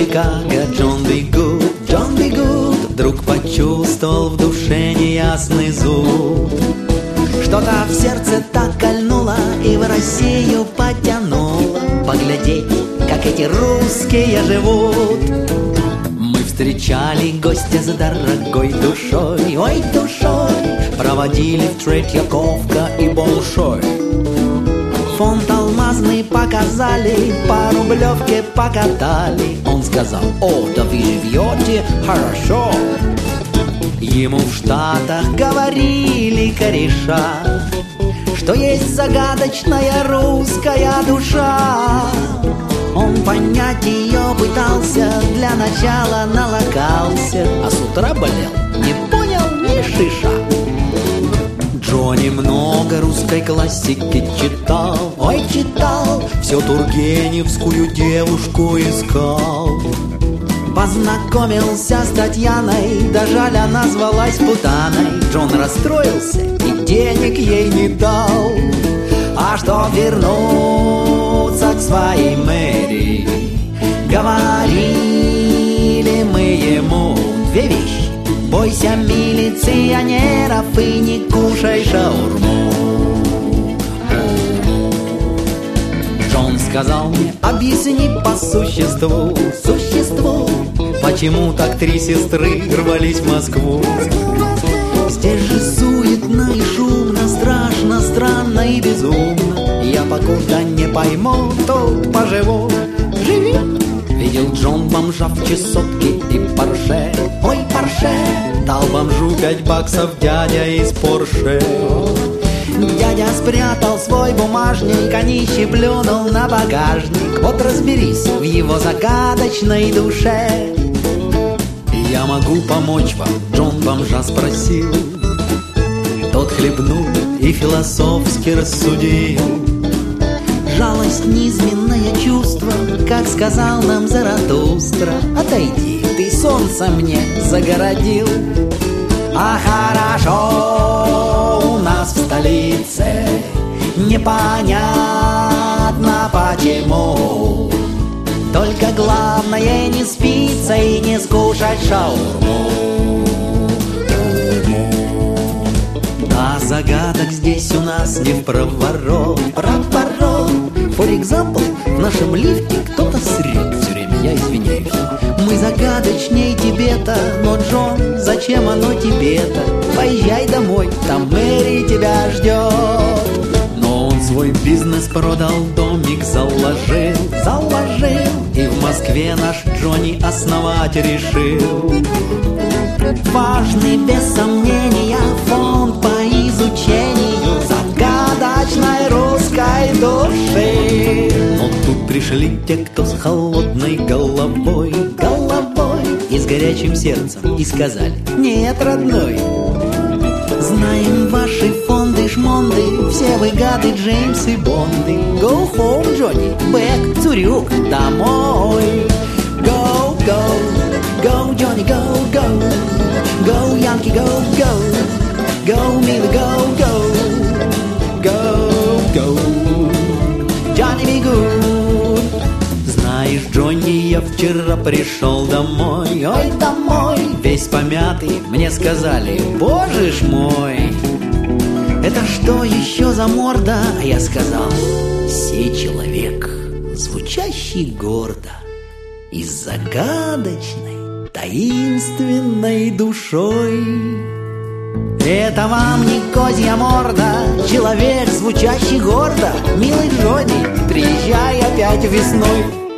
Чикаго, Джон Би Гуд вдруг почувствовал в душе неясный зуд. Что-то в сердце так кольнуло и в Россию потянуло поглядеть, как эти русские живут. Мы встречали гостя с дорогой душой, ой, душой, проводили в Третьяковка и Болшой. Фонд алмазный показали, по Рублевке покатали. Он сказал: о, да вы живете хорошо. Ему в Штатах говорили кореша, что есть загадочная русская душа. Он понять ее пытался, для начала налокался, а с утра болел, не понял ни шиша. Джонни много русской классики читал, ой, читал, все тургеневскую девушку искал. Познакомился с Татьяной, да жаль, она звалась Путаной. Джон расстроился и денег ей не дал. А что вернуться к своей Мэри, говорили мы ему две вещи: бойся милиционеров и не кушай шаурму. Джон сказал мне: объясни по существу, почему так три сестры рвались в Москву. Здесь же суетно и шумно, страшно, странно и безумно. Я покуда не пойму, тут поживу. Живи! Видел Джон бомжа в чесотке и Порше, ой, Порше. Дал бомжу 5 баксов дядя из Порше. Дядя спрятал свой бумажник, а нищий плюнул на багажник. Вот разберись в его загадочной душе. Я могу помочь вам, Джон бомжа спросил. Тот хлебнул и философски рассудил: жалость низменное чувство, как сказал нам Заратустра. Отойди, ты солнце мне загородил. А хорошо у нас в столице, непонятно почему. Только главное не спиться и не скушать шаурму. А загадок здесь у нас не в проворот. For example, в нашем лифте кто-то срет все время, я извиняюсь. Мы загадочней Тибета, но, Джон, зачем оно тебе-то? Поезжай домой, там Мэри тебя ждет. Но он свой бизнес продал, домик заложил. И в Москве наш Джонни основать решил. Важный, без сомнения, фонд по изучению загадочной русской души. Но тут пришли те, кто с холодной головой и с горячим сердцем, и сказали: нет, родной, знаем ваши фонды-шмонды, все вы гады Джеймсы Бонды. Go home, Johnny, back, Цурюк, домой. Go, go, go, Johnny, go, go. Go, Yankee, go, go. Go, Millie, go, go. Go, go. Johnny be good. Знаешь, Джонни, я вчера пришел домой, ой, домой, весь помятый, мне сказали: боже ж мой, это что еще за морда? А я сказал: сей человек, звучащий гордо и с загадочной, таинственной душой. Это вам не козья морда, человек, звучащий гордо. Милый Джонни, приезжай опять весной.